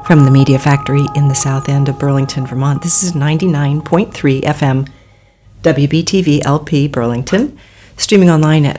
From the Media Factory in the south end of Burlington, Vermont, this is 99.3 FM WBTV LP Burlington, streaming online at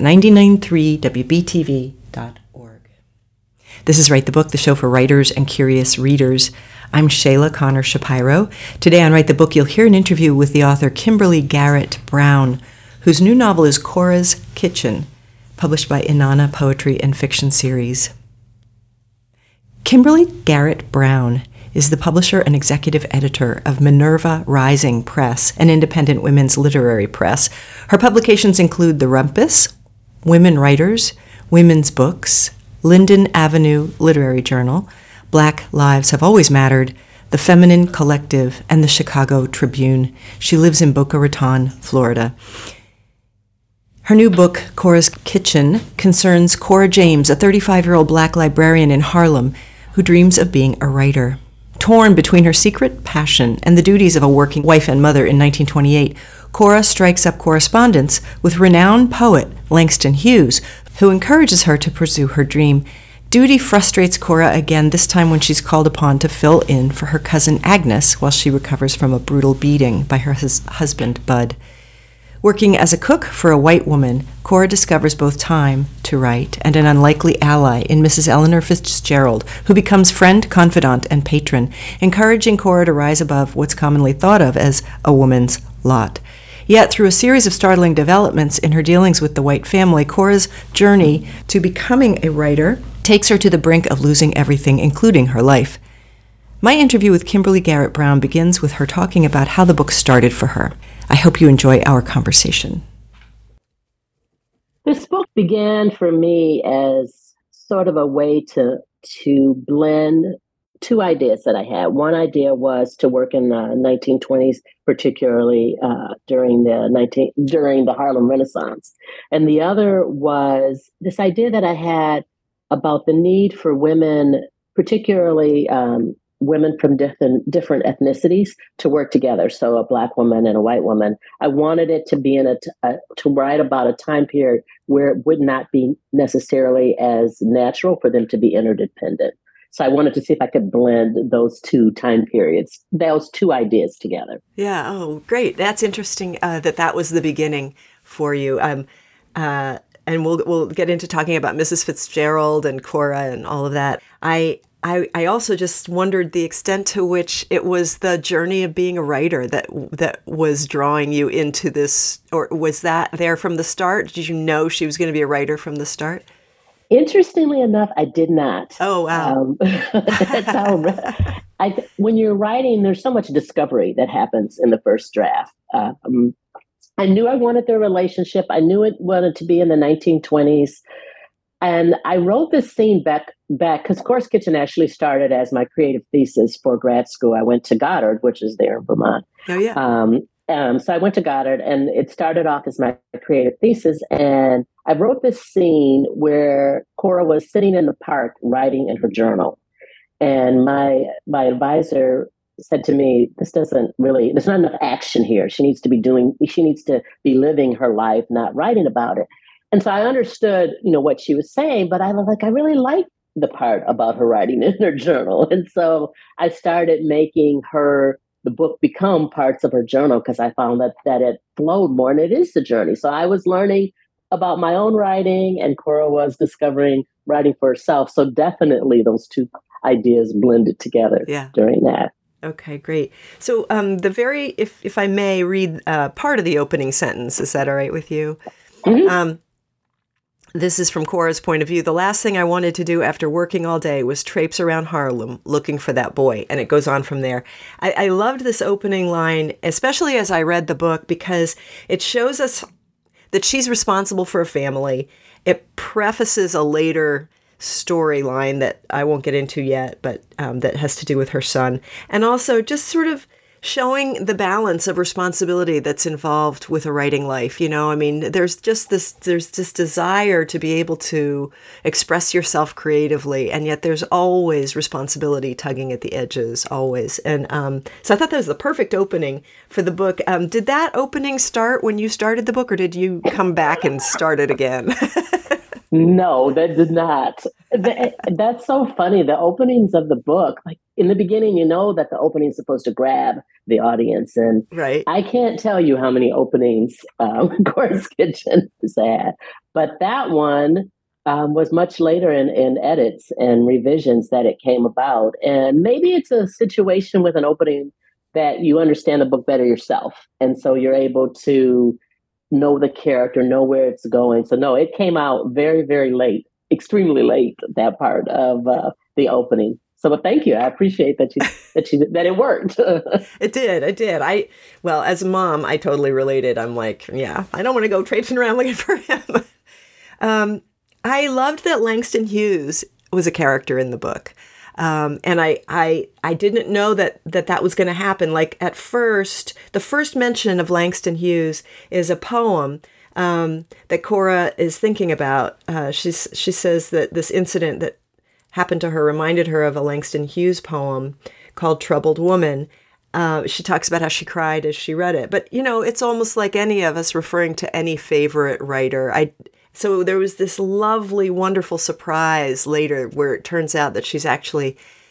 993wbtv.org. This is Write the Book, the show for writers and curious readers. I'm Shayla Connor Shapiro. Today on Write the Book, you'll hear an interview with the author Kimberly Garrett Brown, whose new novel is Cora's Kitchen, published by Inanna Poetry and Fiction Series. Kimberly Garrett Brown is the publisher and executive editor of Minerva Rising Press, an independent women's literary press. Her publications include The Rumpus, Women Writers, Women's Books, Linden Avenue Literary Journal, Black Lives Have Always Mattered, The Feminine Collective, and the Chicago Tribune. She lives in Boca Raton, Florida. Her new book, Cora's Kitchen, concerns Cora James, a 35-year-old Black librarian in Harlem who dreams of being a writer. Torn between her secret passion and the duties of a working wife and mother in 1928, Cora strikes up correspondence with renowned poet Langston Hughes, who encourages her to pursue her dream. Duty frustrates Cora again, this time when she's called upon to fill in for her cousin Agnes while she recovers from a brutal beating by her husband, Bud. Working as a cook for a white woman, Cora discovers both time to write and an unlikely ally in Mrs. Eleanor Fitzgerald, who becomes friend, confidant, and patron, encouraging Cora to rise above what's commonly thought of as a woman's lot. Yet, through a series of startling developments in her dealings with the white family, Cora's journey to becoming a writer takes her to the brink of losing everything, including her life. My interview with Kimberly Garrett Brown begins with her talking about how the book started for her. I hope you enjoy our conversation. This book began for me as sort of a way to blend two ideas that I had. One idea was to work in the 1920s, particularly during the Harlem Renaissance, and the other was this idea that I had about the need for women, particularly women from different ethnicities, to work together. So a Black woman and a white woman. I wanted it to be to write about a time period where it would not be necessarily as natural for them to be interdependent. So I wanted to see if I could blend those two time periods, those two ideas together. Yeah. Oh, great. That's interesting that was the beginning for you. And we'll get into talking about Mrs. Fitzgerald and Cora and all of that. I also just wondered the extent to which it was the journey of being a writer that was drawing you into this, or was that there from the start? Did you know she was going to be a writer from the start? Interestingly enough, I did not. Oh, wow. That's how, when you're writing, there's so much discovery that happens in the first draft. I knew I wanted their relationship. I knew it wanted to be in the 1920s. And I wrote this scene back because Cora's Kitchen actually started as my creative thesis for grad school. I went to Goddard, which is there in Vermont. Oh, yeah. So I went to Goddard, and it started off as my creative thesis. And I wrote this scene where Cora was sitting in the park writing in her journal. And my advisor said to me, there's not enough action here. She needs to be living her life, not writing about it. And so I understood, what she was saying, but I was like, I really liked the part about her writing in her journal. And so I started making the book become parts of her journal, because I found that it flowed more, and it is the journey. So I was learning about my own writing, and Cora was discovering writing for herself. So definitely those two ideas blended together during that. Okay, great. So if I may read part of the opening sentence, is that all right with you? Mm-hmm. This is from Cora's point of view. The last thing I wanted to do after working all day was traipse around Harlem looking for that boy. And it goes on from there. I loved this opening line, especially as I read the book, because it shows us that she's responsible for a family. It prefaces a later storyline that I won't get into yet, but that has to do with her son. And also just sort of showing the balance of responsibility that's involved with a writing life. There's this desire to be able to express yourself creatively, and yet there's always responsibility tugging at the edges, always. And so I thought that was the perfect opening for the book. Did that opening start when you started the book, or did you come back and start it again? No, that did not. That's so funny. The openings of the book, like in the beginning, you know that the opening is supposed to grab the audience. And Right. I can't tell you how many openings Cora's Kitchen has had, but that one was much later in edits and revisions that it came about. And maybe it's a situation with an opening that you understand the book better yourself. And so you're able to know the character, know where it's going. So no, it came out very, very late, extremely late, that part of the opening. So, but thank you. I appreciate that that it worked. It did. Well, as a mom, I totally related. I'm like, yeah, I don't want to go traipsing around looking for him. I loved that Langston Hughes was a character in the book. And I didn't know that was going to happen. Like at first, the first mention of Langston Hughes is a poem that Cora is thinking about. She says that this incident that happened to her reminded her of a Langston Hughes poem called Troubled Woman. She talks about how she cried as she read it. But, it's almost like any of us referring to any favorite writer. So there was this lovely, wonderful surprise later where it turns out that she's actually,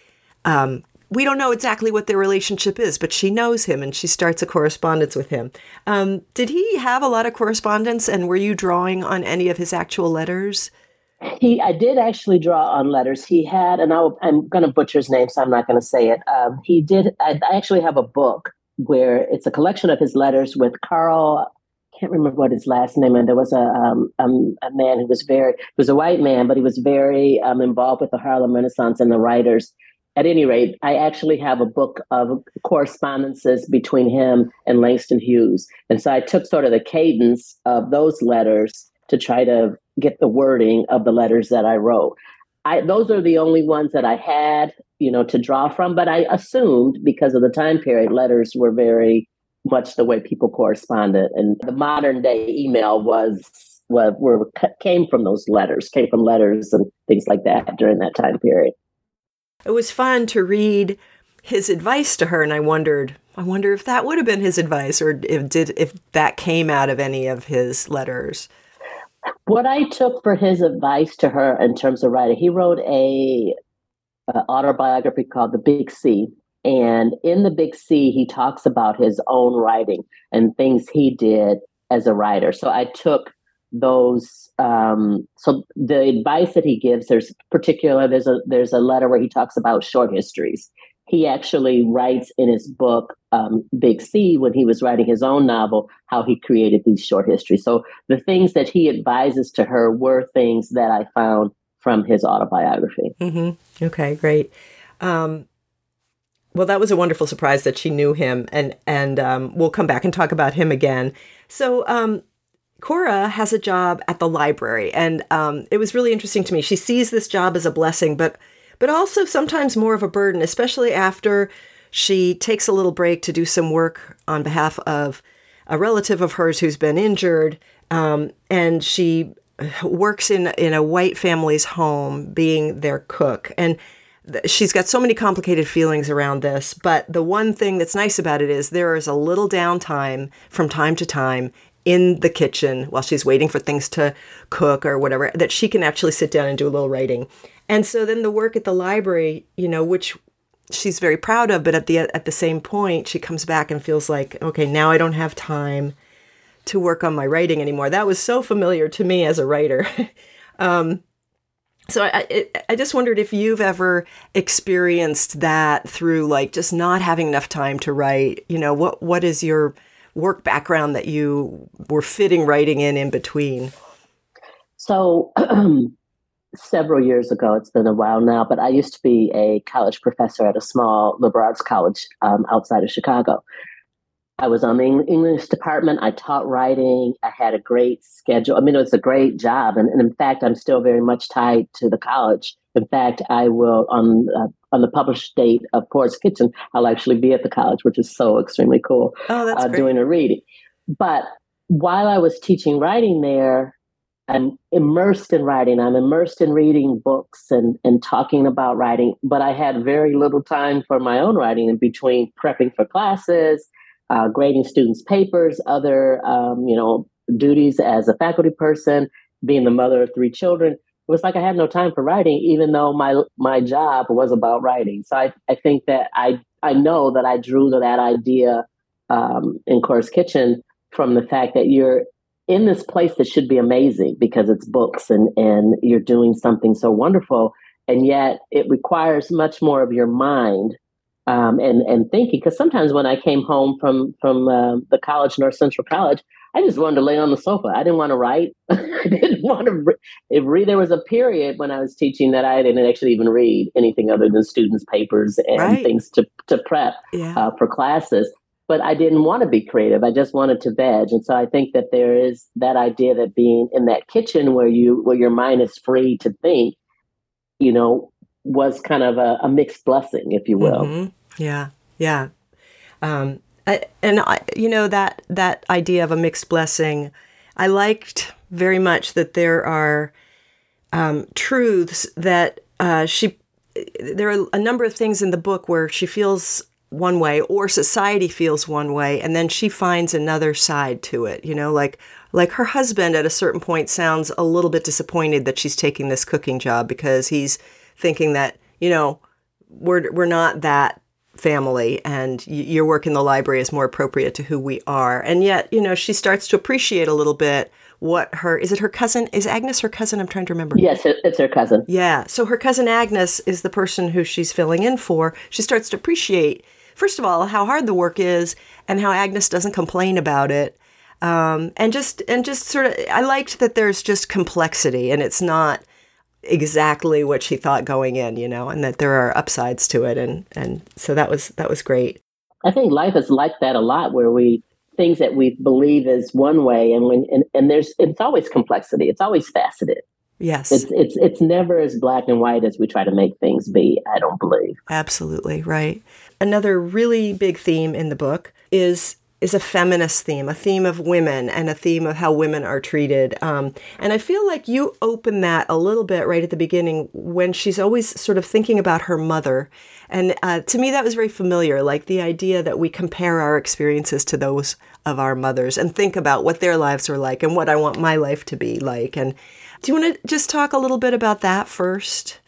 we don't know exactly what their relationship is, but she knows him and she starts a correspondence with him. Did he have a lot of correspondence, and were you drawing on any of his actual letters? I did actually draw on letters. He had, and I'm going to butcher his name, so I'm not going to say it. He did. I actually have a book where it's a collection of his letters with Carl. I can't remember what his last name. And there was a man who was a white man, but he was very involved with the Harlem Renaissance and the writers. At any rate, I actually have a book of correspondences between him and Langston Hughes. And so I took sort of the cadence of those letters to try to get the wording of the letters that I wrote. Those are the only ones that I had, to draw from. But I assumed, because of the time period, letters were very much the way people corresponded. And the modern day email came from letters and things like that during that time period. It was fun to read his advice to her, and I wonder if that would have been his advice, or if that came out of any of his letters. What I took for his advice to her in terms of writing, he wrote a autobiography called The Big C. And in The Big C, he talks about his own writing and things he did as a writer. So I took those. So the advice that he gives, there's a letter where he talks about short histories. He actually writes in his book, Big C, when he was writing his own novel, how he created these short histories. So the things that he advises to her were things that I found from his autobiography. Mm-hmm. Okay, great. Well, that was a wonderful surprise that she knew him, and we'll come back and talk about him again. So Cora has a job at the library, and it was really interesting to me. She sees this job as a blessing, but also sometimes more of a burden, especially after she takes a little break to do some work on behalf of a relative of hers who's been injured, and she works in a white family's home being their cook. And she's got so many complicated feelings around this, but the one thing that's nice about it is there is a little downtime from time to time in the kitchen while she's waiting for things to cook or whatever, that she can actually sit down and do a little writing. And so then the work at the library, which she's very proud of, but at the same point, she comes back and feels like, okay, now I don't have time to work on my writing anymore. That was so familiar to me as a writer. So I just wondered if you've ever experienced that through like just not having enough time to write. What is your work background that you were fitting writing in between? So several years ago, it's been a while now, but I used to be a college professor at a small liberal arts college outside of Chicago. I was on the English department. I taught writing. I had a great schedule. I mean, it was a great job. And in fact, I'm still very much tied to the college. In fact, I will, on the published date of Cora's Kitchen, I'll actually be at the college, which is so extremely cool. Oh, that's great. Doing a reading. But while I was teaching writing there, I'm immersed in writing. I'm immersed in reading books and talking about writing. But I had very little time for my own writing in between prepping for classes, grading students' papers, other, duties as a faculty person, being the mother of 3 children. was like I had no time for writing, even though my job was about writing. So I think that I know that I drew that idea in Cora's Kitchen from the fact that you're in this place that should be amazing because it's books and you're doing something so wonderful, and yet it requires much more of your mind and thinking. Because sometimes when I came home from the college, North Central College, I just wanted to lay on the sofa. I didn't want to write. I didn't want to read. There was a period when I was teaching that I didn't actually even read anything other than students' papers and Right. things to prep Yeah. for classes. But I didn't want to be creative. I just wanted to veg. And so I think that there is that idea that being in that kitchen where your mind is free to think, was kind of a mixed blessing, if you will. Mm-hmm. Yeah. Yeah. That idea of a mixed blessing, I liked very much that there are truths that there are a number of things in the book where she feels one way or society feels one way, and then she finds another side to it, like her husband at a certain point sounds a little bit disappointed that she's taking this cooking job because he's thinking that, we're not that family and your work in the library is more appropriate to who we are. And yet, she starts to appreciate a little bit is it her cousin? Is Agnes her cousin? I'm trying to remember. Yes, it's her cousin. Yeah. So her cousin Agnes is the person who she's filling in for. She starts to appreciate, first of all, how hard the work is and how Agnes doesn't complain about it. And just sort of, I liked that there's just complexity and it's not exactly what she thought going in, and that there are upsides to it. And so that was great. I think life is like that a lot, where things that we believe is one way, and it's always complexity. It's always faceted. Yes. It's never as black and white as we try to make things be, I don't believe. Absolutely, right. Another really big theme in the book is a feminist theme, a theme of women and a theme of how women are treated. And I feel like you open that a little bit right at the beginning when she's always sort of thinking about her mother. And to me, that was very familiar, like the idea that we compare our experiences to those of our mothers and think about what their lives were like and what I want my life to be like. And do you want to just talk a little bit about that first?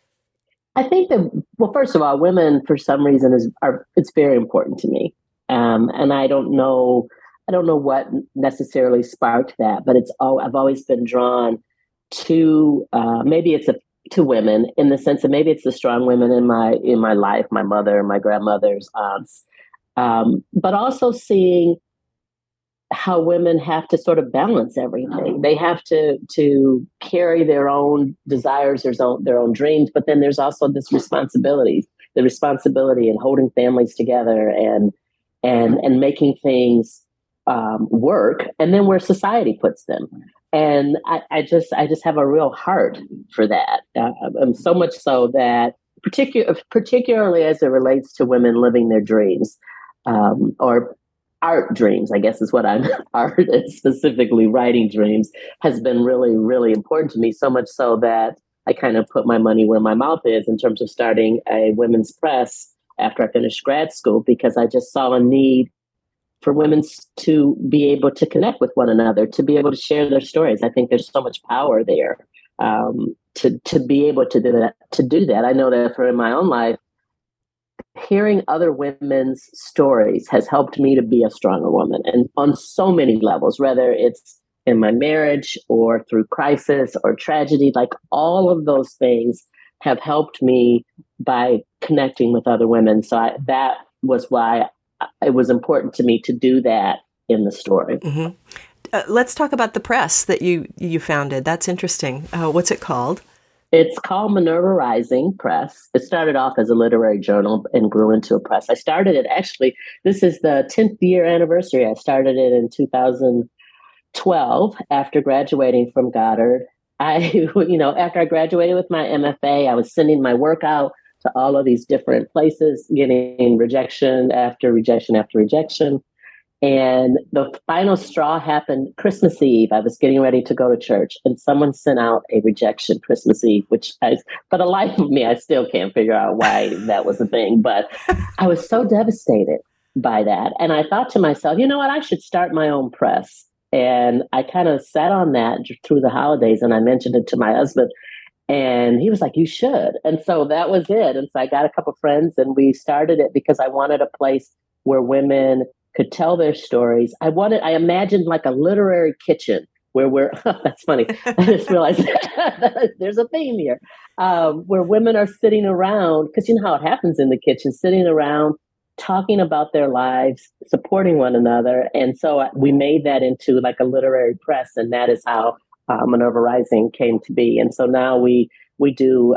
I think that, well, first of all, women, for some reason, it's very important to me. And I don't know what necessarily sparked that, but I've always been drawn to to women, in the sense that maybe it's the strong women in my life, my mother, my grandmother's aunts, but also seeing how women have to sort of balance everything. They have to carry their own desires, their own dreams, but then there's also this responsibility in holding families together and making things work, and then where society puts them. And I just have a real heart for that, so much so that particularly as it relates to women living their dreams, or art dreams, I guess is what I'm art, and specifically writing dreams, has been really, really important to me. So much so that I kind of put my money where my mouth is in terms of starting a women's press after I finished grad school, because I just saw a need for women to be able to connect with one another, to be able to share their stories. I think there's so much power there to be able to do that. I know that in my own life, hearing other women's stories has helped me to be a stronger woman, and on so many levels, whether it's in my marriage or through crisis or tragedy, like all of those things have helped me by connecting with other women. So that was why it was important to me to do that in the story. Mm-hmm. Let's talk about the press that you founded. That's interesting. What's it called? It's called Minerva Rising Press. It started off as a literary journal and grew into a press. I started it, actually, this is the 10th year anniversary. I started it in 2012 after graduating from Goddard. After I graduated with my MFA, I was sending my work out to all of these different places, getting rejection after rejection after rejection. And the final straw happened Christmas Eve. I was getting ready to go to church, and someone sent out a rejection Christmas Eve, for the life of me, I still can't figure out why that was a thing. But I was so devastated by that. And I thought to myself, you know what, I should start my own press. And I kind of sat on that through the holidays, and I mentioned it to my husband. And he was like, you should. And so that was it. And so I got a couple friends and we started it because I wanted a place where women could tell their stories. I imagined like a literary kitchen where that's funny. I just realized there's a theme here, where women are sitting around, because you know how it happens in the kitchen, sitting around, talking about their lives, supporting one another. And so we made that into like a literary press. And that is how Minerva Rising came to be. And so now we do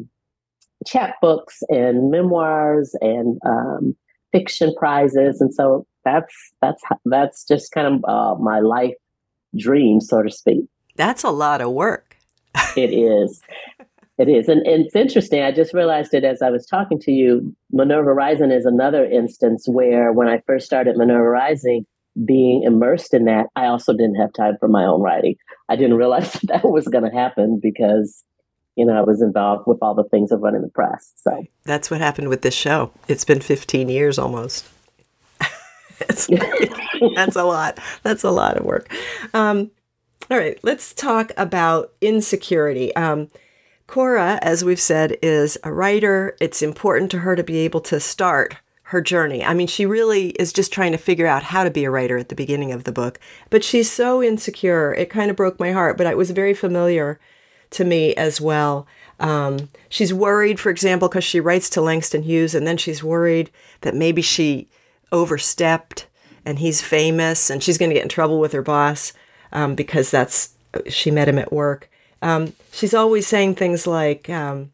chapbooks and memoirs and fiction prizes. And so that's just kind of my life dream, so to speak. That's a lot of work. It is. It is. And it's interesting. I just realized it as I was talking to you. Minerva Rising is another instance where when I first started Minerva Rising, being immersed in that, I also didn't have time for my own writing. I didn't realize that was going to happen because, I was involved with all the things of running the press. So that's what happened with this show. It's been 15 years almost. That's a lot. That's a lot of work. All right, let's talk about insecurity. Cora, as we've said, is a writer. It's important to her to be able to start her journey. I mean, she really is just trying to figure out how to be a writer at the beginning of the book, but she's so insecure. It kind of broke my heart, but it was very familiar to me as well. She's worried, for example, because she writes to Langston Hughes, and then she's worried that maybe she overstepped and he's famous and she's going to get in trouble with her boss because she met him at work. She's always saying things like,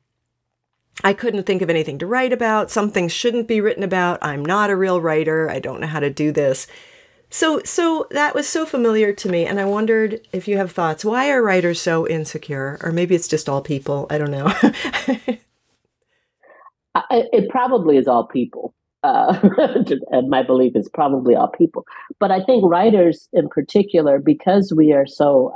I couldn't think of anything to write about. Some things shouldn't be written about. I'm not a real writer. I don't know how to do this. So that was so familiar to me. And I wondered if you have thoughts. Why are writers so insecure? Or maybe it's just all people. I don't know. It probably is all people. And my belief is probably all people. But I think writers in particular, because we are so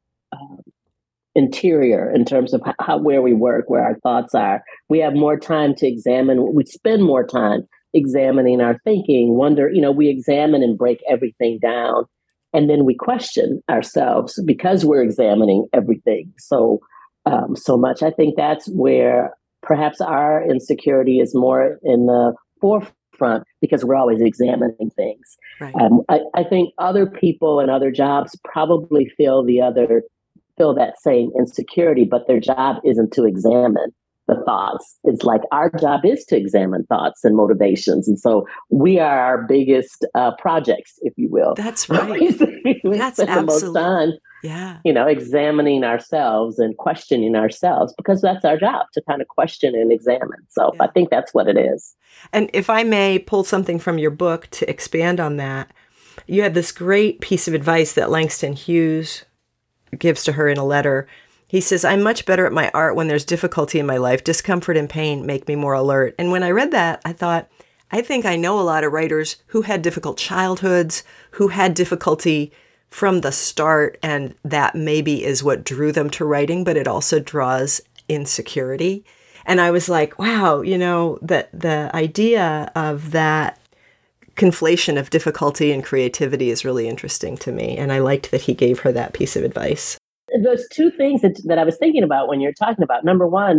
interior in terms of where we work, where our thoughts are. We have more time to examine. We spend more time examining our thinking, we examine and break everything down. And then we question ourselves because we're examining everything so much. I think that's where perhaps our insecurity is more in the forefront because we're always examining things. Right. I think other people and other jobs probably feel that same insecurity, but their job isn't to examine the thoughts. It's like our job is to examine thoughts and motivations. And so we are our biggest projects, if you will. That's right. we That's spend absolutely. the most time, examining ourselves and questioning ourselves because that's our job to kind of question and examine. So I think that's what it is. And if I may pull something from your book to expand on that, you had this great piece of advice that Langston Hughes gives to her in a letter. He says, I'm much better at my art when there's difficulty in my life. Discomfort and pain make me more alert. And when I read that, I thought, I think I know a lot of writers who had difficult childhoods, who had difficulty from the start, and that maybe is what drew them to writing, but it also draws insecurity. And I was like, wow, that the idea of that conflation of difficulty and creativity is really interesting to me. And I liked that he gave her that piece of advice. Those two things that I was thinking about when you're talking about, number one,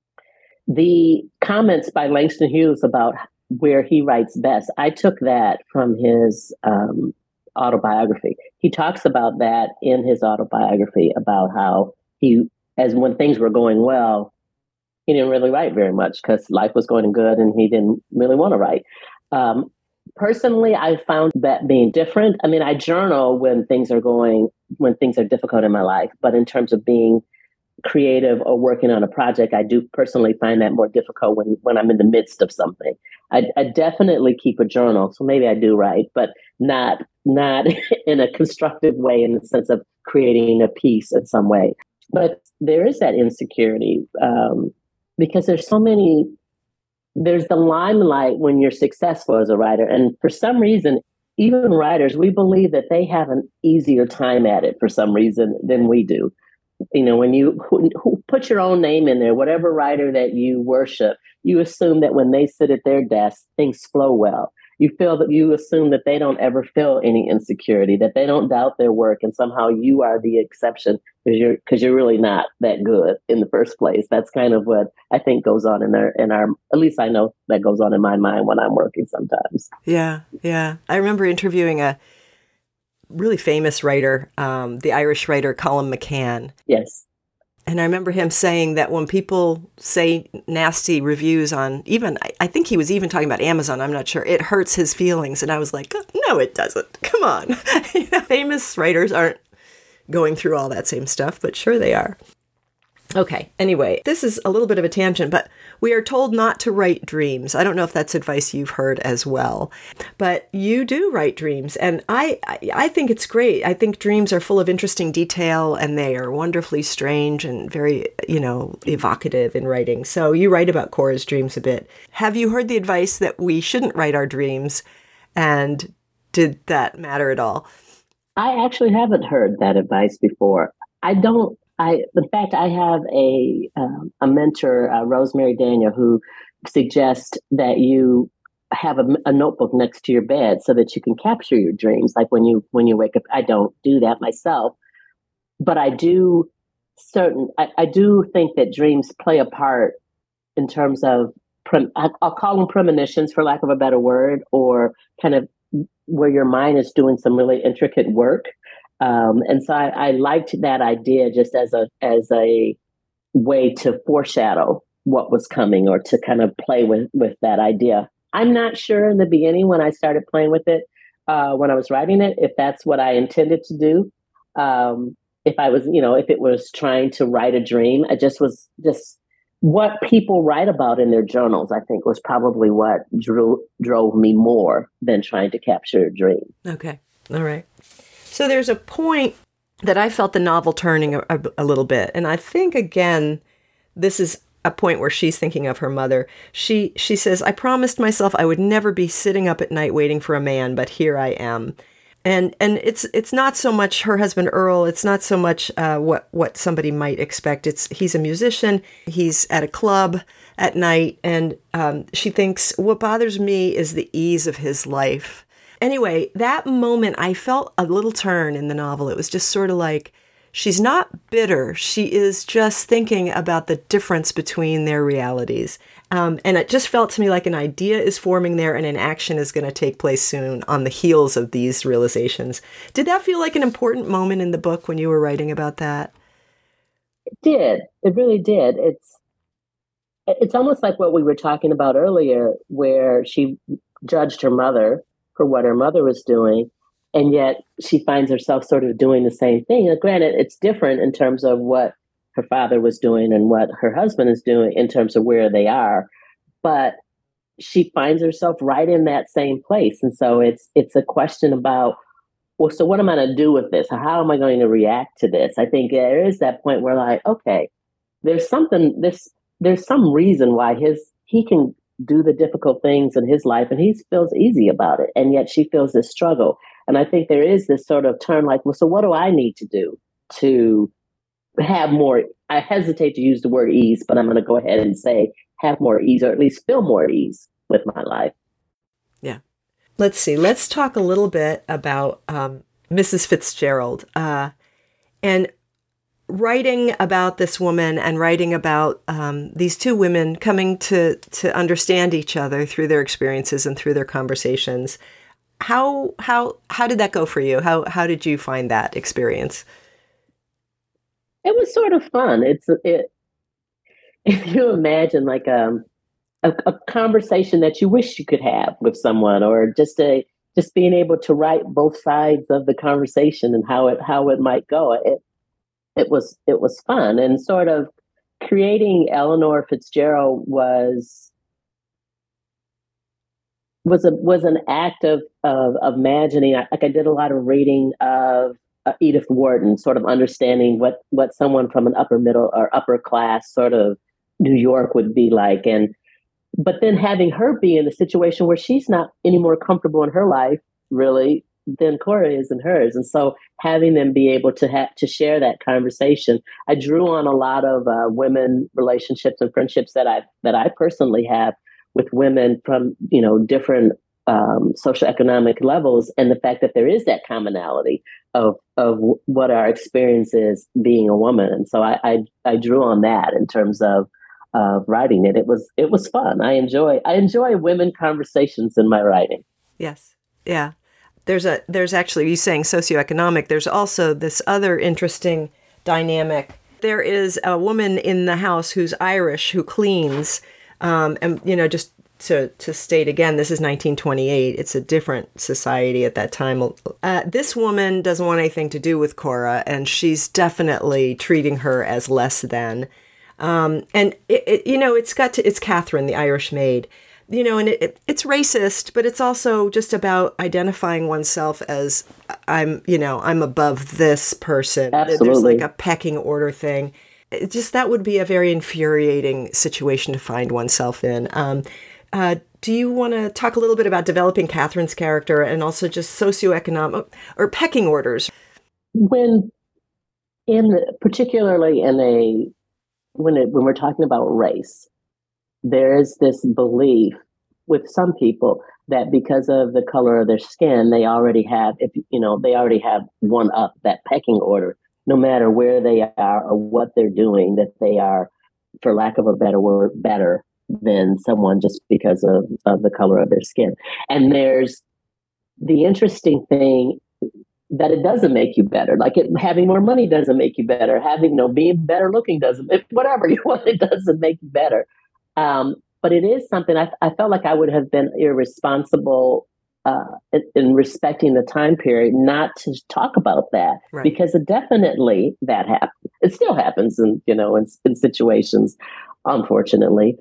the comments by Langston Hughes about where he writes best. I took that from his autobiography. He talks about that in his autobiography about how when things were going well, he didn't really write very much because life was going good and he didn't really want to write. Personally, I found that being different. I mean, I journal when things are difficult in my life, but in terms of being creative or working on a project, I do personally find that more difficult when I'm in the midst of something. I definitely keep a journal, so maybe I do write, but not in a constructive way in the sense of creating a piece in some way. But there is that insecurity because there's the limelight when you're successful as a writer. And for some reason, even writers, we believe that they have an easier time at it for some reason than we do. When you put your own name in there, whatever writer that you worship, you assume that when they sit at their desk, things flow well. you feel that you assume that they don't ever feel any insecurity, that they don't doubt their work, and somehow you are the exception because you're really not that good in the first place. That's kind of what I think goes on in our at least I know that goes on in my mind when I'm working sometimes. Yeah, yeah. I remember interviewing a really famous writer, the Irish writer Colum McCann. Yes. And I remember him saying that when people say nasty reviews on even, I think he was even talking about Amazon, I'm not sure, it hurts his feelings. And I was like, no, it doesn't. Come on. Famous writers aren't going through all that same stuff, but sure they are. Okay, anyway, this is a little bit of a tangent, but we are told not to write dreams. I don't know if that's advice you've heard as well, but you do write dreams, and I think it's great. I think dreams are full of interesting detail, and they are wonderfully strange and very, evocative in writing. So you write about Cora's dreams a bit. Have you heard the advice that we shouldn't write our dreams, and did that matter at all? I actually haven't heard that advice before. In fact, I have a mentor, Rosemary Daniel, who suggests that you have a notebook next to your bed so that you can capture your dreams. Like when you wake up, I don't do that myself, but I do I do think that dreams play a part in terms of, I'll call them premonitions for lack of a better word, or kind of where your mind is doing some really intricate work. And so I liked that idea just as a way to foreshadow what was coming, or to kind of play with that idea. I'm not sure in the beginning when I started playing with it, when I was writing it, if that's what I intended to do. If I was, if it was trying to write a dream, I just what people write about in their journals, I think was probably what drove me more than trying to capture a dream. Okay. All right. So there's a point that I felt the novel turning a little bit. And I think, again, this is a point where she's thinking of her mother. She says, I promised myself I would never be sitting up at night waiting for a man, but here I am. And it's not so much her husband, Earl. It's not so much what somebody might expect. He's a musician. He's at a club at night. And she thinks, what bothers me is the ease of his life. Anyway, that moment, I felt a little turn in the novel. It was just sort of like, she's not bitter. She is just thinking about the difference between their realities. And it just felt to me like an idea is forming there and an action is going to take place soon on the heels of these realizations. Did that feel like an important moment in the book when you were writing about that? It did. It really did. It's almost like what we were talking about earlier, where she judged her mother for what her mother was doing, and yet she finds herself sort of doing the same thing. Now, granted, it's different in terms of what her father was doing and what her husband is doing in terms of where they are, but she finds herself right in that same place. And so it's a question about, well, so what am I going to do with this? How am I going to react to this? I think there is that point where, like, okay, there's some reason why he can do the difficult things in his life and he feels easy about it. And yet she feels this struggle. And I think there is this sort of turn, like, well, so what do I need to do to have more, I hesitate to use the word ease, but I'm going to go ahead and say have more ease, or at least feel more ease with my life. Yeah. Let's see. Let's talk a little bit about Mrs. Fitzgerald. And writing about this woman and writing about these two women coming to understand each other through their experiences and through their conversations. How did that go for you? How did you find that experience? It was sort of fun. If you imagine like a conversation that you wish you could have with someone, or just being able to write both sides of the conversation and how it might go. It was fun, and sort of creating Eleanor Fitzgerald was an act of imagining. I did a lot of reading of Edith Wharton, sort of understanding what someone from an upper middle or upper class sort of New York would be like, but then having her be in a situation where she's not any more comfortable in her life, really, than Cora is in hers. And so having them be able to share that conversation, I drew on a lot of women relationships and friendships that I personally have with women from, different socioeconomic levels, and the fact that there is that commonality of what our experience is being a woman. And so I drew on that in terms of writing it. It was fun. I enjoy women conversations in my writing. Yes. Yeah. There's actually, you saying socioeconomic, there's also this other interesting dynamic. There is a woman in the house who's Irish who cleans, and just to state again, this is 1928. It's a different society at that time. This woman doesn't want anything to do with Cora, and she's definitely treating her as less than. And it's Catherine, the Irish maid. And it's racist, but it's also just about identifying oneself as I'm above this person. Absolutely. There's like a pecking order thing. That would be a very infuriating situation to find oneself in. Do you want to talk a little bit about developing Catherine's character and also just socioeconomic or pecking orders? Particularly when we're talking about race, there is this belief with some people that because of the color of their skin, they already have one up that pecking order, no matter where they are or what they're doing, that they are, for lack of a better word, better than someone just because of the color of their skin. And there's the interesting thing that it doesn't make you better. Like having more money doesn't make you better. Being better looking doesn't, whatever you want, it doesn't make you better. But it is something I felt like I would have been irresponsible in respecting the time period not to talk about that, right? Because definitely that happens. It still happens in situations, unfortunately.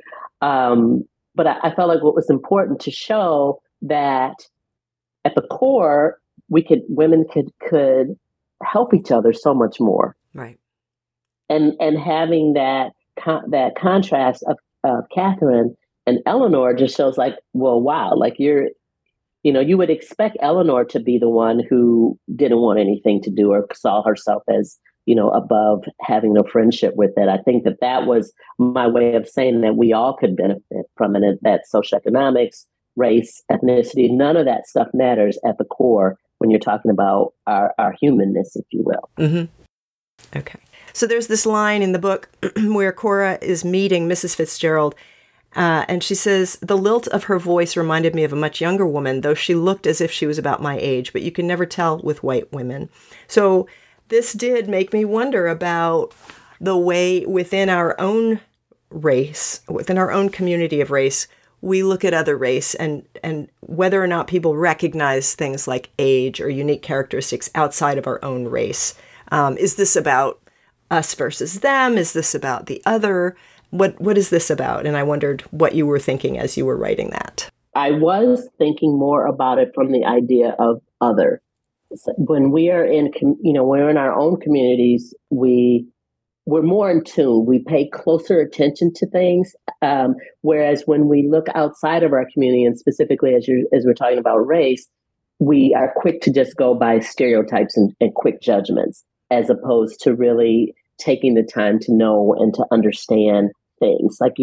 But I felt like what was important to show that at the core, women could help each other so much more, right? And having that contrast of Catherine and Eleanor just shows like, well, wow, like you would expect Eleanor to be the one who didn't want anything to do or saw herself as above having no friendship with it. I think that was my way of saying that we all could benefit from it, that socioeconomics, race, ethnicity, none of that stuff matters at the core when you're talking about our humanness, if you will. Mm-hmm. Okay. So there's this line in the book where Cora is meeting Mrs. Fitzgerald, and she says, the lilt of her voice reminded me of a much younger woman, though she looked as if she was about my age, but you can never tell with white women. So this did make me wonder about the way within our own race, within our own community of race, we look at other race and whether or not people recognize things like age or unique characteristics outside of our own race. Is this about us versus them? Is this about the other? What is this about? And I wondered what you were thinking as you were writing that. I was thinking more about it from the idea of other. When we are we're in our own communities, we're more in tune. We pay closer attention to things. Whereas when we look outside of our community, and specifically as we're talking about race, we are quick to just go by stereotypes and quick judgments, as opposed to really taking the time to know and to understand things. Like,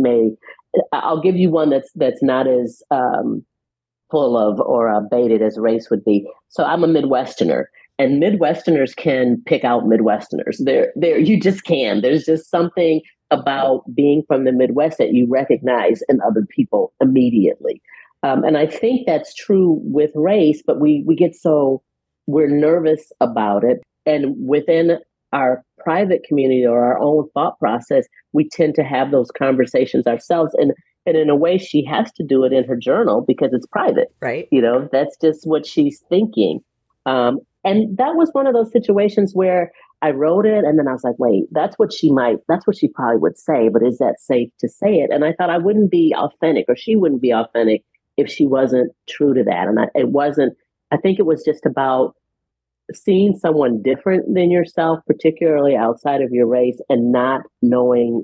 I'll give you one that's not as full of or baited as race would be. So I'm a Midwesterner, and Midwesterners can pick out Midwesterners. You just can. There's just something about being from the Midwest that you recognize in other people immediately. And I think that's true with race, but we're nervous about it. And within our private community or our own thought process, we tend to have those conversations ourselves. And in a way, she has to do it in her journal because it's private. Right. That's just what she's thinking. And that was one of those situations where I wrote it and then I was like, wait, that's what she probably would say, but is that safe to say it? And I thought I wouldn't be authentic, or she wouldn't be authentic if she wasn't true to that. And I think it was just about seeing someone different than yourself, particularly outside of your race, and not knowing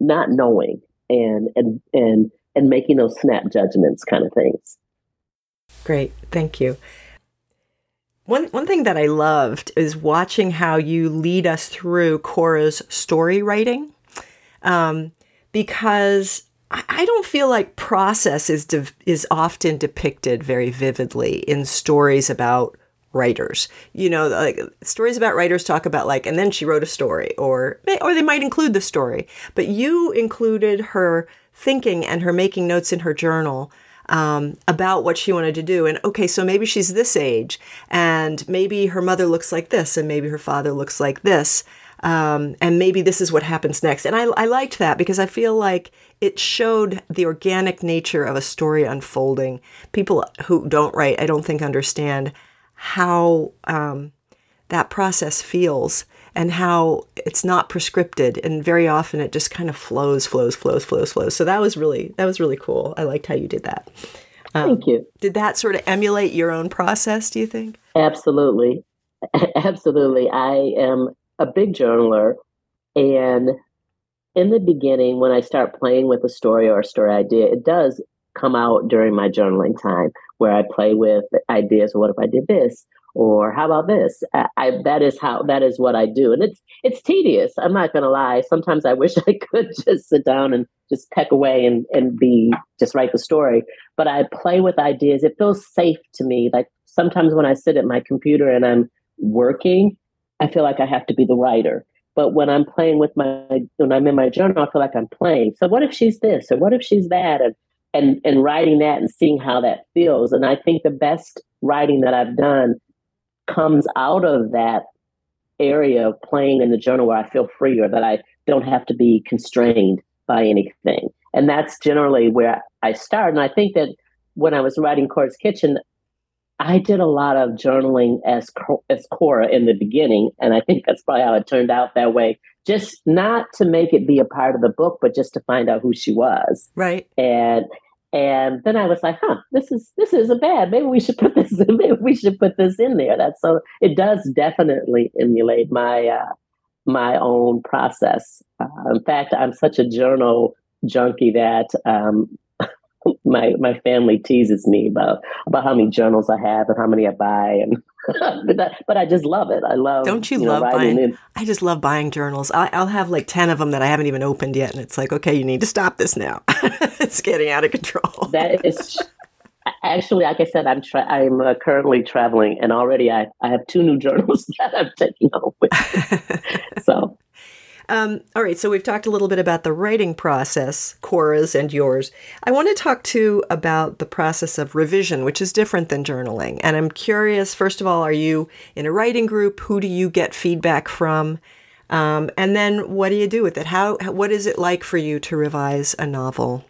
and making those snap judgments kind of things. Great. Thank you. One thing that I loved is watching how you lead us through Cora's story writing, because I don't feel like process is often depicted very vividly in stories about writers. Like stories about writers talk about like, and then she wrote a story, or they might include the story. But you included her thinking and her making notes in her journal about what she wanted to do. And okay, so maybe she's this age, and maybe her mother looks like this, and maybe her father looks like this. And maybe this is what happens next. And I liked that because I feel like it showed the organic nature of a story unfolding. People who don't write, I don't think, understand how that process feels and how it's not prescripted. And very often it just kind of flows. So that was really cool. I liked how you did that. Thank you. Did that sort of emulate your own process, do you think? Absolutely. Absolutely. I am a big journaler, and in the beginning, when I start playing with a story or a story idea, it does come out during my journaling time where I play with ideas. What if I did this? Or how about this? That is what I do. And it's tedious. I'm not going to lie. Sometimes I wish I could just sit down and just peck away and just write the story. But I play with ideas. It feels safe to me. Like sometimes when I sit at my computer and I'm working, I feel like I have to be the writer. But when I'm playing when I'm in my journal, I feel like I'm playing. So what if she's this, or what if she's that, and writing that and seeing how that feels. And I think the best writing that I've done comes out of that area of playing in the journal where I feel free, or that I don't have to be constrained by anything. And that's generally where I start. And I think that when I was writing Cora's Kitchen, I did a lot of journaling as Cora in the beginning, and I think that's probably how it turned out that way. Just not to make it be a part of the book, but just to find out who she was. Right. And then I was like, this isn't bad. Maybe we should put this. Maybe we should put this in there. It does definitely emulate my own process. In fact, I'm such a journal junkie that my family teases me about how many journals I have and how many I buy, and but I just love it. I love. Don't you love buying? I just love buying journals. I'll have like 10 of them that I haven't even opened yet, and it's like, okay, you need to stop this now. It's getting out of control. That is actually, like I said, I'm currently traveling, and already I have 2 new journals that I'm taking home with me. So. All right, so we've talked a little bit about the writing process, Cora's and yours. I want to talk too about the process of revision, which is different than journaling. And I'm curious, first of all, are you in a writing group? Who do you get feedback from? And then what do you do with it? What is it like for you to revise a novel?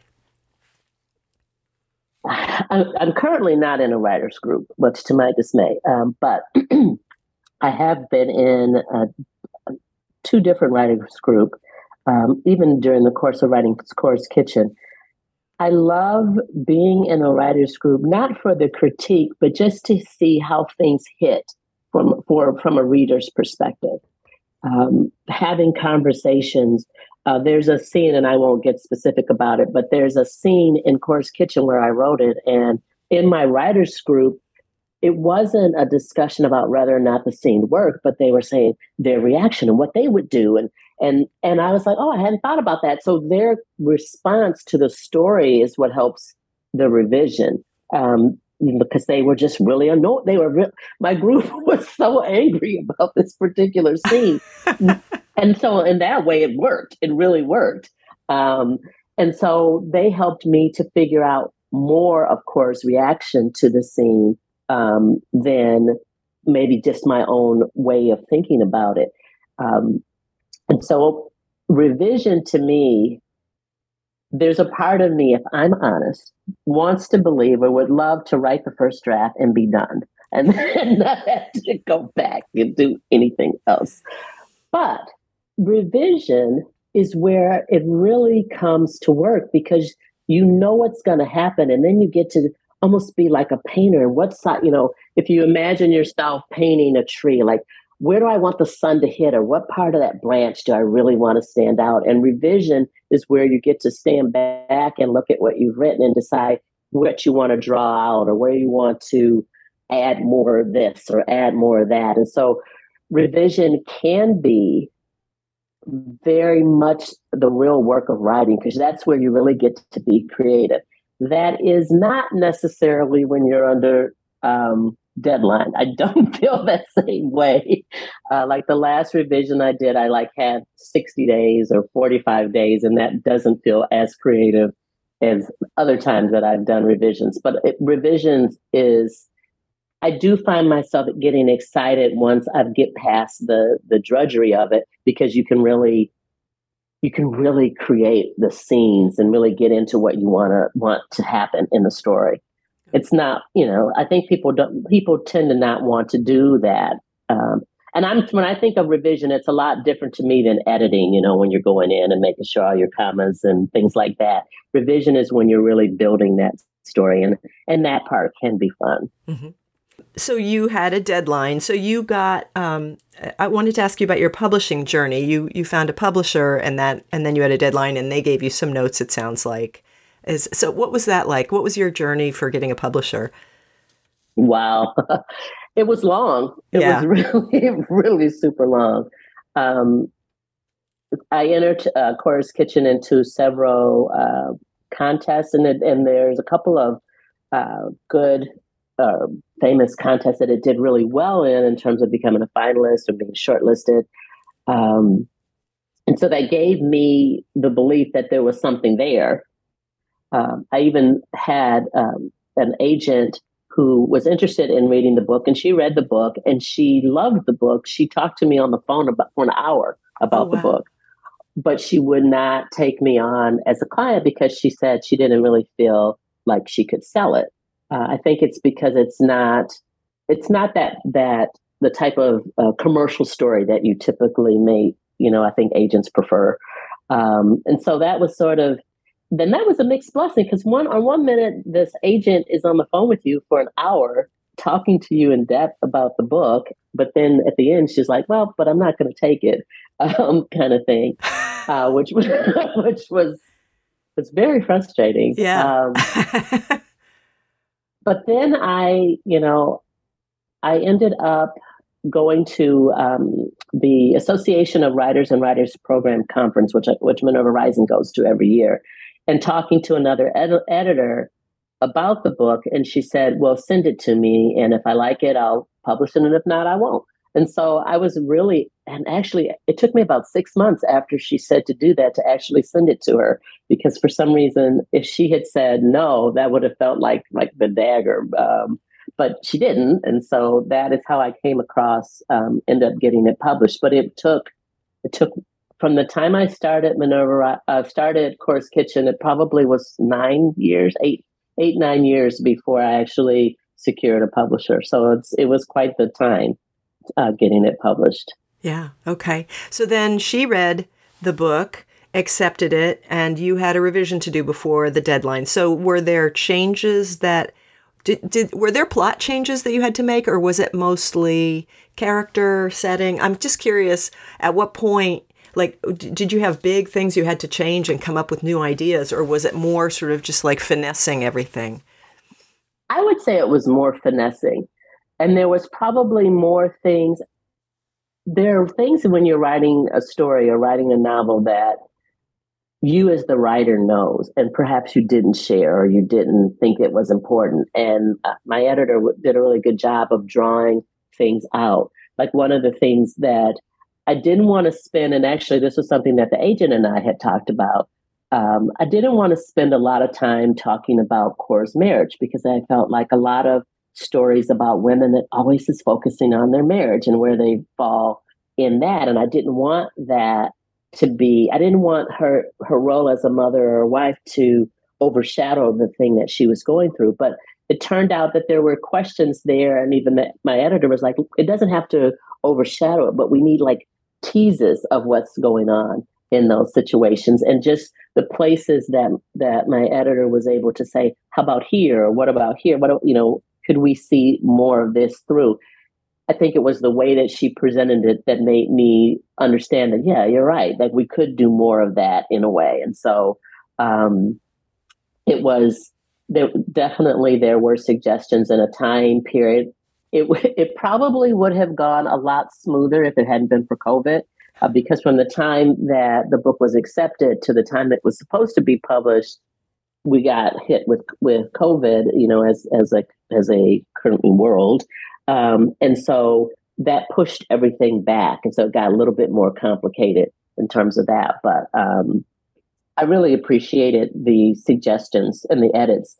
I'm currently not in a writer's group, much to my dismay, but I have been in 2 different writers group, even during the course of writing Cora's Kitchen. I love being in a writers group, not for the critique, but just to see how things hit from a reader's perspective. Having conversations. There's a scene, and I won't get specific about it, but there's a scene in Cora's Kitchen where I wrote it, and in my writers group, it wasn't a discussion about whether or not the scene worked, but they were saying their reaction and what they would do. And I was like, oh, I hadn't thought about that. So their response to the story is what helps the revision, because they were just really annoyed. My group was so angry about this particular scene. And so in that way, it worked. It really worked. And so they helped me to figure out more of Cora's reaction to the scene than maybe just my own way of thinking about it. And so revision to me, there's a part of me, if I'm honest, wants to believe or would love to write the first draft and be done and not have to go back and do anything else. But revision is where it really comes to work, because you know what's going to happen, and then you get to almost be like a painter. If you imagine yourself painting a tree, like, where do I want the sun to hit, or what part of that branch do I really want to stand out? And revision is where you get to stand back and look at what you've written and decide what you want to draw out, or where you want to add more of this or add more of that. And so revision can be very much the real work of writing, because that's where you really get to be creative. That is not necessarily when you're under deadline. I don't feel that same way. Like the last revision I did, I like had 60 days or 45 days, and that doesn't feel as creative as other times that I've done revisions. But revisions is, I do find myself getting excited once I get past the drudgery of it, because you can really create the scenes and really get into what you want to happen in the story. It's not, I think people tend to not want to do that. And when I think of revision, it's a lot different to me than editing, when you're going in and making sure all your commas and things like that. Revision is when you're really building that story, and that part can be fun. Mm-hmm. So you had a deadline. So you got, I wanted to ask you about your publishing journey. You found a publisher, and then you had a deadline, and they gave you some notes, it sounds like. So what was that like? What was your journey for getting a publisher? Wow. It was long. It was really, really super long. I entered Cora's Kitchen into several contests, and there's a couple of good famous contests that it did really well in terms of becoming a finalist or being shortlisted. And so that gave me the belief that there was something there. I even had an agent who was interested in reading the book, and she read the book and she loved the book. She talked to me on the phone for an hour about the book, but she would not take me on as a client because she said she didn't really feel like she could sell it. I think it's because it's not that the type of commercial story that you typically make, I think agents prefer. And so that was then that was a mixed blessing, because on one minute, this agent is on the phone with you for an hour talking to you in depth about the book. But then at the end, she's like, well, but I'm not going to take it, kind of thing, which was very frustrating. Yeah. But then I ended up going to the Association of Writers and Writers Program Conference, which Minerva Rising goes to every year, and talking to another editor about the book. And she said, well, send it to me, and if I like it, I'll publish it, and if not, I won't. And so I was and actually it took me about 6 months after she said to do that to actually send it to her, because for some reason, if she had said no, that would have felt like the dagger. But she didn't. And so that is how I came across, ended up getting it published. But it took from the time I started started Cora's Kitchen, it probably was 9 years, 9 years before I actually secured a publisher. So it was quite the time getting it published. Yeah. Okay. So then she read the book, accepted it, and you had a revision to do before the deadline. So were there changes that were there plot changes that you had to make, or was it mostly character setting? I'm just curious, at what point, did you have big things you had to change and come up with new ideas, or was it more sort of just like finessing everything? I would say it was more finessing. And there was probably more things. There are things when you're writing a story or writing a novel that you as the writer knows, and perhaps you didn't share or you didn't think it was important. And my editor did a really good job of drawing things out. Like one of the things that I didn't want to spend, and actually this was something that the agent and I had talked about, I didn't want to spend a lot of time talking about Cora's marriage, because I felt like a lot of stories about women that always is focusing on their marriage and where they fall in that. And I didn't want that I didn't want her role as a mother or a wife to overshadow the thing that she was going through. But it turned out that there were questions there. And even my editor was like, it doesn't have to overshadow it, but we need like teases of what's going on in those situations. And just the places that my editor was able to say, how about here? Or what about here? Could we see more of this through? I think it was the way that she presented it that made me understand that, yeah, you're right. Like we could do more of that in a way. And so there were suggestions in a time period. It probably would have gone a lot smoother if it hadn't been for COVID. because from the time that the book was accepted to the time it was supposed to be published, we got hit with COVID, as a current world, and so that pushed everything back, and so it got a little bit more complicated in terms of that. But I really appreciated the suggestions and the edits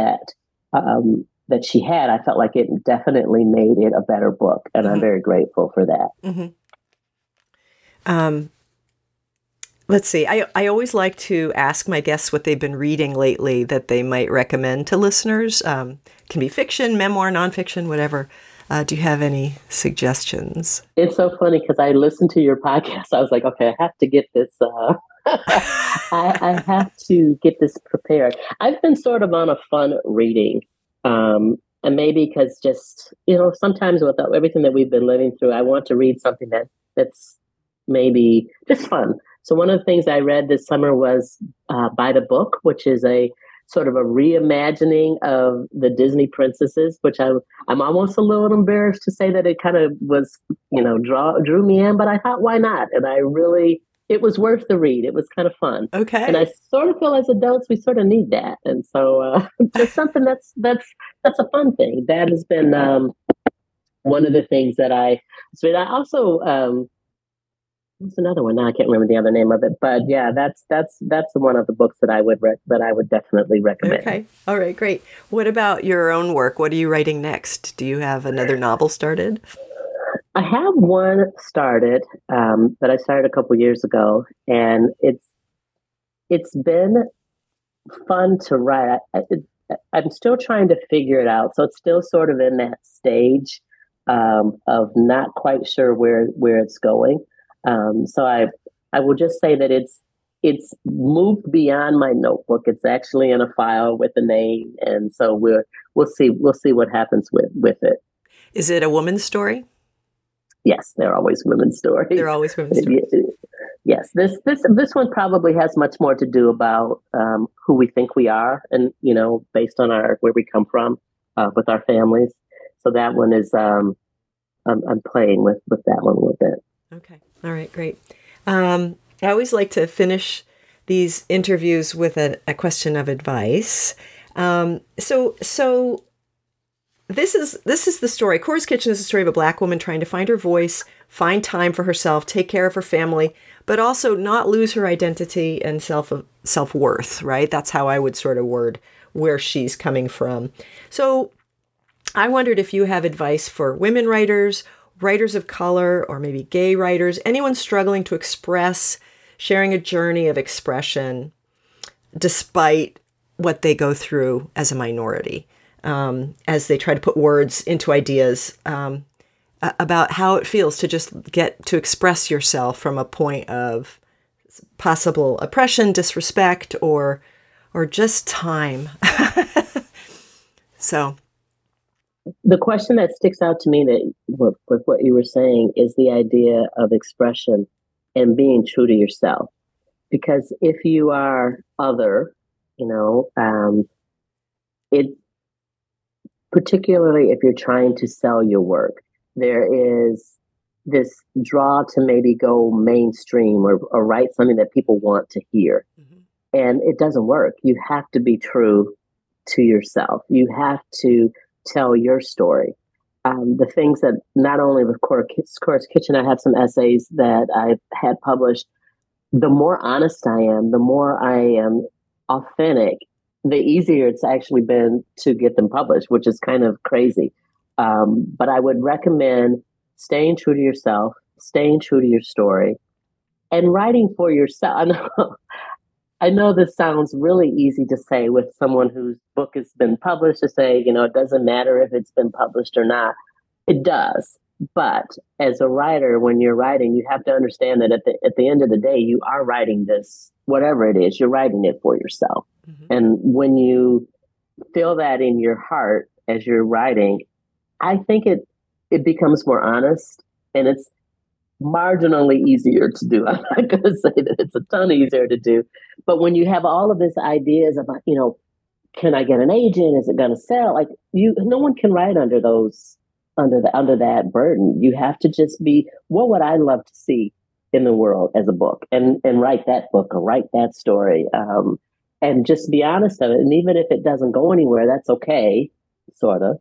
that she had. I felt like it definitely made it a better book, and I'm very grateful for that. Mm-hmm. Let's see. I always like to ask my guests what they've been reading lately that they might recommend to listeners. Can be fiction, memoir, nonfiction, whatever. Do you have any suggestions? It's so funny because I listened to your podcast. I was like, okay, I have to get this. I have to get this prepared. I've been sort of on a fun reading. And maybe because just, sometimes with everything that we've been living through, I want to read something that's maybe just fun. So one of the things I read this summer was By the Book, which is a sort of a reimagining of the Disney princesses, which I'm almost a little embarrassed to say that it kind of was, drew me in, but I thought, why not? And it was worth the read. It was kind of fun. Okay. And I sort of feel as adults, we sort of need that. And so just something that's a fun thing. That has been one of the things that I also, what's another one? Now I can't remember the other name of it, but yeah, that's one of the books that I would definitely recommend. Okay. All right, great. What about your own work? What are you writing next? Do you have another novel started? I have one started that I started a couple years ago, and it's been fun to write. I'm still trying to figure it out, so it's still sort of in that stage of not quite sure where it's going. So I will just say that it's moved beyond my notebook. It's actually in a file with a name, and so we'll see what happens with it. Is it a woman's story? Yes, they're always women's stories. They're always women's stories. Yes, this one probably has much more to do about who we think we are, and based on where we come from with our families. So that one is I'm playing with that one a little bit. Okay. All right, great. I always like to finish these interviews with a question of advice. So this is the story. Cora's Kitchen is the story of a Black woman trying to find her voice, find time for herself, take care of her family, but also not lose her identity and self-worth, right? That's how I would sort of word where she's coming from. So I wondered if you have advice for women writers of color, or maybe gay writers, anyone struggling to express, sharing a journey of expression despite what they go through as a minority, as they try to put words into ideas about how it feels to just get to express yourself from a point of possible oppression, disrespect, or just time. So the question that sticks out to me with what you were saying is the idea of expression and being true to yourself. Because if you are other, it particularly if you're trying to sell your work, there is this draw to maybe go mainstream or write something that people want to hear. Mm-hmm. And it doesn't work. You have to be true to yourself. You have to tell your story. The things that not only with Cora's Kitchen, I have some essays that I had published. The more honest I am, the more I am authentic, the easier it's actually been to get them published, which is kind of crazy. But I would recommend staying true to yourself, staying true to your story, and writing for yourself. I know this sounds really easy to say with someone whose book has been published, to say, it doesn't matter if it's been published or not. It does. But as a writer, when you're writing, you have to understand that at the end of the day, you are writing this, whatever it is, you're writing it for yourself. Mm-hmm. And when you feel that in your heart as you're writing, I think it becomes more honest, and it's marginally easier to do. I'm not going to say that it's a ton easier to do, but when you have all of these ideas about, can I get an agent? Is it going to sell? Like no one can write under that burden. You have to just be, what would I love to see in the world as a book, and write that book or write that story, and just be honest of it. And even if it doesn't go anywhere, that's okay, sort of.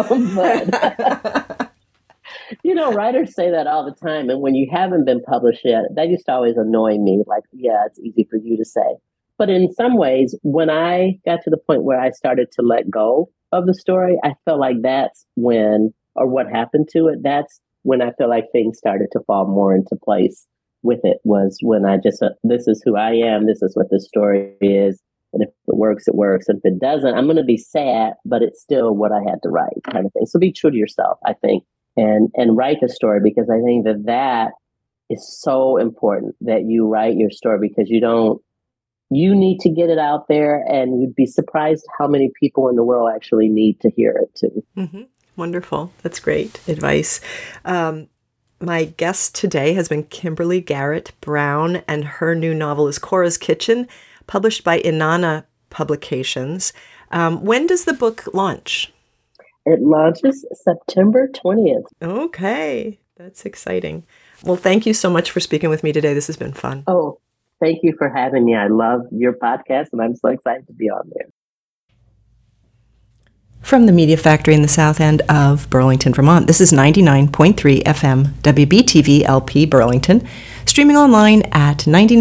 But writers say that all the time. And when you haven't been published yet, that used to always annoy me. Like, yeah, it's easy for you to say. But in some ways, when I got to the point where I started to let go of the story, I felt like that's when, or what happened to it, that's when I feel like things started to fall more into place with it, was when I just, this is who I am, this is what the story is. And if it works, it works. And if it doesn't, I'm going to be sad, but it's still what I had to write, kind of thing. So be true to yourself, I think, and write the story, because I think that is so important, that you write your story, because you need to get it out there, and you'd be surprised how many people in the world actually need to hear it too. Mm-hmm. Wonderful. That's great advice. My guest today has been Kimberly Garrett Brown, and her new novel is Cora's Kitchen, published by Inanna Publications. When does the book launch? It launches September 20th. Okay, that's exciting. Well, thank you so much for speaking with me today. This has been fun. Oh, thank you for having me. I love your podcast, and I'm so excited to be on there. From the Media Factory in the south end of Burlington, Vermont, this is 99.3 FM WBTV LP Burlington, streaming online at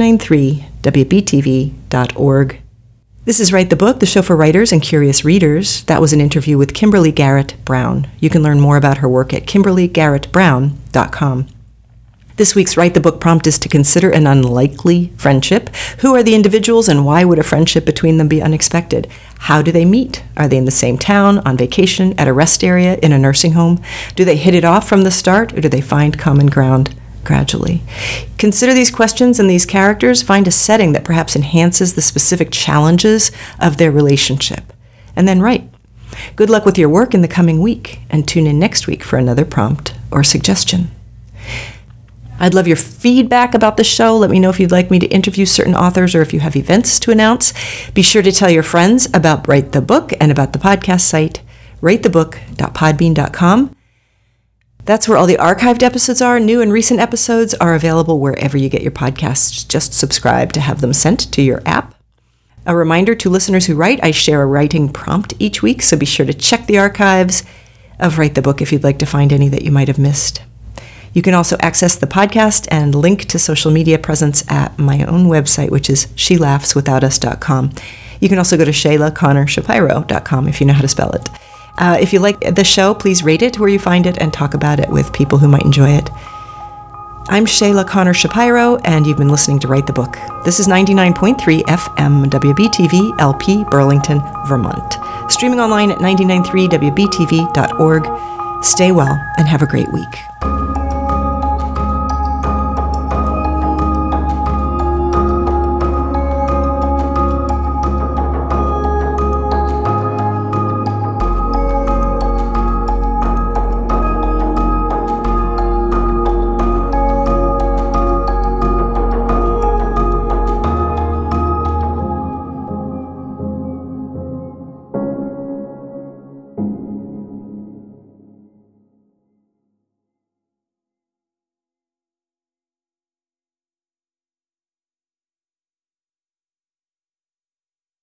993wbtv.org. This is Write the Book, the show for writers and curious readers. That was an interview with Kimberly Garrett Brown. You can learn more about her work at kimberlygarrettbrown.com. This week's Write the Book prompt is to consider an unlikely friendship. Who are the individuals, and why would a friendship between them be unexpected? How do they meet? Are they in the same town, on vacation, at a rest area, in a nursing home? Do they hit it off from the start, or do they find common ground gradually? Consider these questions and these characters. Find a setting that perhaps enhances the specific challenges of their relationship, and then write. Good luck with your work in the coming week, and tune in next week for another prompt or suggestion. I'd love your feedback about the show. Let me know if you'd like me to interview certain authors, or if you have events to announce. Be sure to tell your friends about Write the Book and about the podcast site, writethebook.podbean.com. That's where all the archived episodes are. New and recent episodes are available wherever you get your podcasts. Just subscribe to have them sent to your app. A reminder to listeners who write, I share a writing prompt each week, so be sure to check the archives of Write the Book if you'd like to find any that you might have missed. You can also access the podcast and link to social media presence at my own website, which is shelaughswithoutus.com. You can also go to ShaylaConnorShapiro.com if you know how to spell it. If you like the show, please rate it where you find it and talk about it with people who might enjoy it. I'm Shayla Connor Shapiro, and you've been listening to Write the Book. This is 99.3 FM WBTV LP Burlington, Vermont. Streaming online at 993wbtv.org. Stay well and have a great week.